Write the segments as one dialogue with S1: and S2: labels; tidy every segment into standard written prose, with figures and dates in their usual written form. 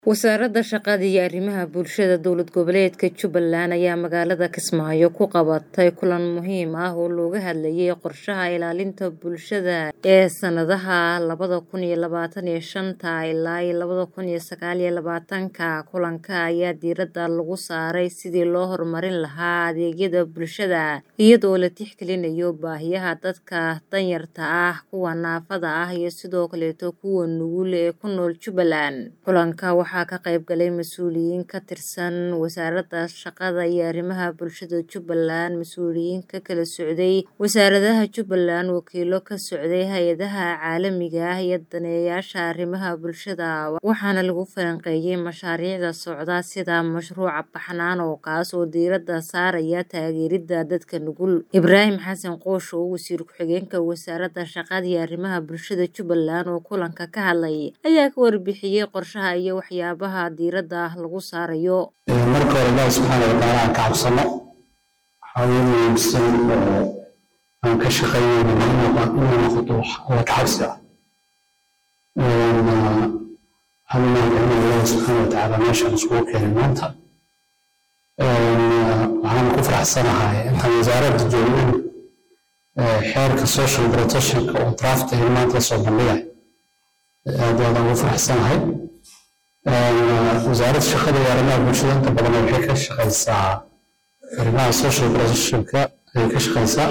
S1: Wasaaradda Shaqada iyo Arrimaha Bulshada Dowlad Goboleedka Jubbaland ayaa magaalada Kismaayo ku qabatay kulan muhiim ah oo looga hadlayay qorshaha ilaalinta bulshada ee sanadaha 2025 ilaa 2029. Kulanka ayaa diiradda lagu saaray sidii loo horumarin lahaa adeegyada bulshada iyadoo la tixgelinayo baahiyaha dadka danyarta ah, kuwa naafada ah iyo sidoo kaleeto kuwa nugul ee ku nool Jubbaland. Kulanka waxaa ka qayb galay mas'uuliyiin ka tirsan Wasaaradda Shaqada iyo Arrimaha Bulshada Jubbaland, mas'uuliyiin ka kala socday wasaaradaha Jubbaland, wakiillo ka socday hay'adaha caalamiga ah iyo daneeyayaasha arrimaha bulshada, waxaana lagu falanqeeyay mashaariicda socda sida mashruuca Baxnaan kaas oo diiradda saaraya taageeridda dadka nugul. Ibraahim Xasan Qoosh oo wasiir ku-xigeenka Wasaaradda Shaqada iyo Arrimaha Bulshada Jubbaland oo kulanka ka hadlay ayaa ka warbixiyay qorshaha iyo waxyaabaha diiradda lagu saarayo.
S2: marka hore Ilaahay subxaanahu wa tacaala aan ka cabsano waxaa weeye muhiimsan oo aan ka shaqeynayno inay noqoto wax alla ka cabsi ah. waxaan umahadcelinayaa Ilaahay subxaanahu wa tacaala meeshaan iskugu keenay maanta. waxaan ku faraxsanahay intaan wasaaradda joogin xeerka social protection-ka oo draft maanta la soo bandhigay aad iyo aad aan ugu faraxsanahay. wasaaradda shaqada iyo arrimaha bulshada inta badan waxay ka shaqeysaa arrimaha social protection-ka ayay ka shaqeysaa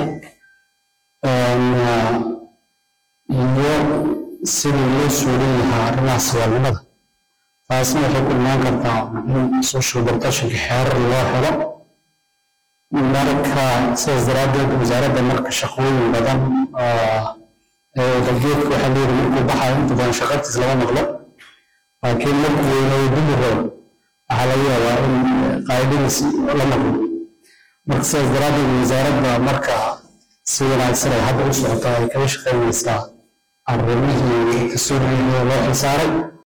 S2: iyo sidii loo suulin lahaa arrimaha saboolnimada. taasna waxay ku imaan kartaa in social protection-ka xeerar loo helo. marka sidaas daraaddeed wasaaradda marka shaqooyin badan galgeedka waxaa leeyahay markuu baxayo inta badan shaqadiis lama maqlo, laakiin markuu dili rabo waxaa laga yaabaa in qaadadiis la maqlo. marka sidaas daraaddeed wasaaradda marka si wanaagsan ay hadda u socoto ay kaga shaqeynaysaa arrimihii kasoo loo xilsaaray.